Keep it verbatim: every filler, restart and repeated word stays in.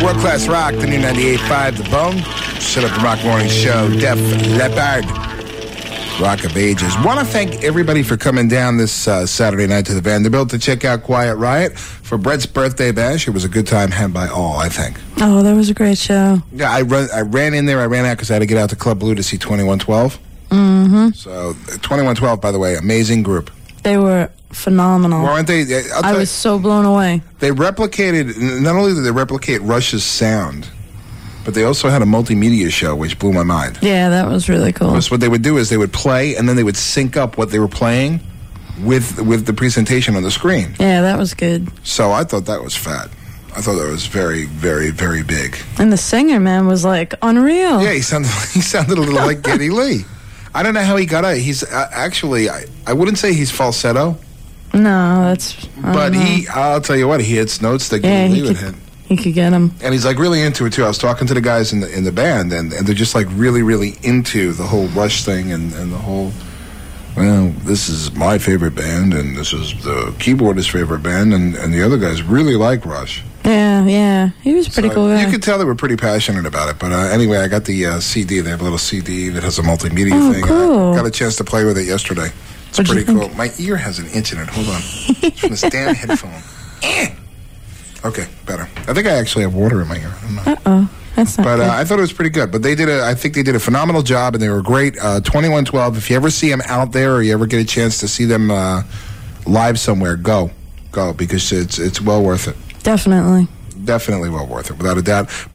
World Class Rock, the new ninety-eight point five, The Bone. Set up the Rock Morning Show, Def Leppard. Rock of Ages. Want to thank everybody for coming down this uh, Saturday night to the Vanderbilt to check out Quiet Riot for Brett's birthday bash. It was a good time had by all, I think. Oh, that was a great show. Yeah, I, run, I ran in there. I ran out because I had to get out to Club Blue to see twenty-one twelve. Mm-hmm. So, twenty-one twelve, by the way, amazing group. They were phenomenal. Weren't they? I'll I was so blown away. They replicated, not only did they replicate Rush's sound, but they also had a multimedia show, which blew my mind. Yeah, that was really cool. Because what they would do is they would play, and then they would sync up what they were playing with with the presentation on the screen. Yeah, that was good. So I thought that was fat. I thought that was very, very, very big. And the singer, man, was like unreal. Yeah, he sounded he sounded a little like Geddy Lee. I don't know how he got out. He's uh, actually, I, I wouldn't say he's falsetto. No, that's. But he, I'll tell you what, he hits notes that yeah, Geddy Lee he would could, hit. He could get him. And he's like really into it too. I was talking to the guys in the in the band, and, and they're just like really, really into the whole Rush thing and, and the whole. Well, this is my favorite band, and this is the keyboardist's favorite band, and, and the other guys really like Rush. Yeah, yeah, he was pretty so cool guy. You could tell they were pretty passionate about it. But uh, anyway, I got the uh, C D. They have a little C D that has a multimedia oh, thing. Cool. I got a chance to play with it yesterday. It's What'd pretty cool. My ear has an itch in it. Hold on. It's from this damn headphone. Okay, better. I think I actually have water in my ear. I don't know. Uh-oh. That's not But good. uh, I thought it was pretty good. But they did a, I think they did a phenomenal job, and they were great. Uh, twenty-one twelve, if you ever see them out there or you ever get a chance to see them uh, live somewhere, go. Go, because it's it's well worth it. Definitely. Definitely well worth it, without a doubt.